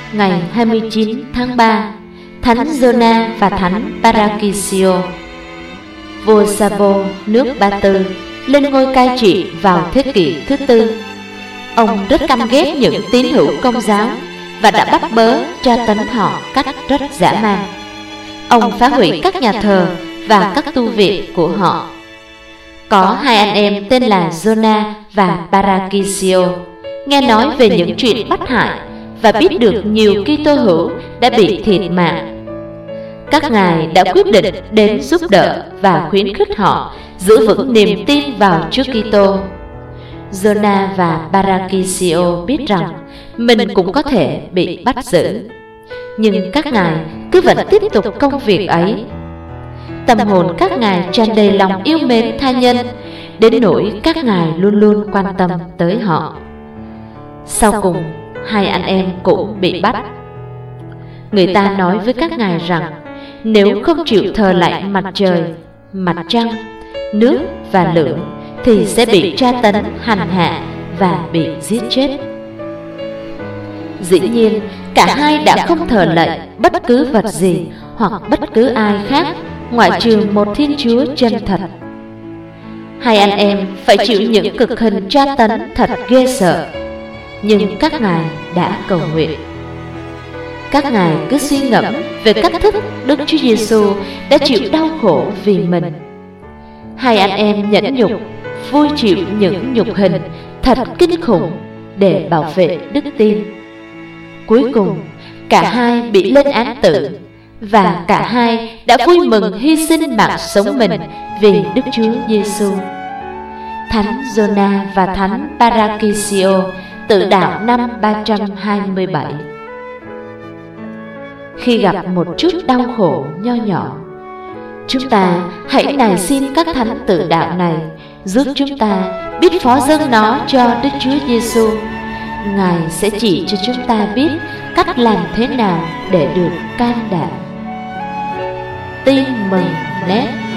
Ngày 29 tháng 3, Thánh Jonah và Thánh Parakisio. Vua Sabo nước Ba Tư lên ngôi cai trị vào thế kỷ thứ tư. Ông rất căm ghét những tín hữu Công giáo và đã bắt bớ tra tấn họ cách rất dã man. Ông phá hủy các nhà thờ và các tu viện của họ. Có hai anh em tên là Jonah và Parakisio nghe nói về những chuyện bắt hại và biết được nhiều Kitô hữu đã bị thiệt mạng. Các ngài đã quyết định đến giúp đỡ và khuyến khích họ giữ vững niềm tin vào Chúa Kitô. Jonah và Parakisio biết rằng mình cũng có thể bị bắt giữ, nhưng các ngài cứ vẫn tiếp tục công việc ấy. Tâm hồn các ngài tràn đầy lòng yêu mến tha nhân, đến nỗi các ngài luôn luôn quan tâm tới họ. Sau cùng, hai anh em cũng bị bắt. Người ta nói với các ngài rằng nếu không chịu thờ lạy mặt trời, mặt trăng, nước và lửa thì sẽ bị tra tấn, hành hạ và bị giết chết. Dĩ nhiên, cả hai đã không thờ lạy bất cứ vật gì hoặc bất cứ ai khác ngoại trừ một Thiên Chúa chân thật. Hai anh em phải chịu những cực hình tra tấn thật ghê sợ, nhưng các ngài đã cầu nguyện. Các ngài cứ suy ngẫm về cách thức Đức Chúa Giêsu đã chịu đau khổ vì mình. Hai anh em nhẫn nhục, vui chịu những nhục hình thật kinh khủng để bảo vệ đức tin. Cuối cùng, cả hai bị lên án tử, và cả hai đã vui mừng hy sinh mạng sống mình vì Đức Chúa Giêsu. Thánh Jonah và Thánh Parakisio tự đạo năm 327. Khi gặp một chút đau khổ nho nhỏ, chúng ta hãy nài xin các thánh tự đạo này giúp chúng ta biết phó dâng nó cho Đức Chúa Giêsu. Ngài sẽ chỉ cho chúng ta biết cách làm thế nào để được can đảm. Tin mừng net.